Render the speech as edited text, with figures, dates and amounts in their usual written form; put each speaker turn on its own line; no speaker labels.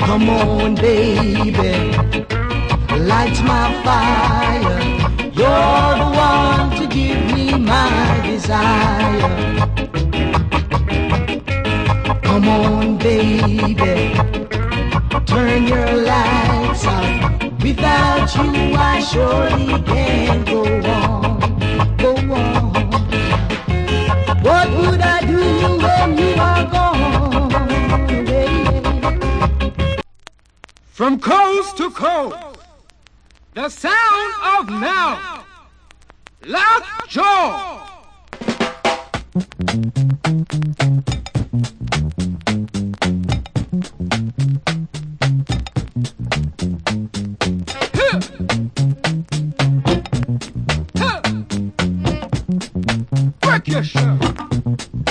Come on, baby, light my fire. You're the one to give me my desire. Come on, baby, turn your lights out. Without you, I surely can't go on, go on. What would I do when you are gone, baby?
From coast to coast, the sound of now, Lockjaw. Work your show.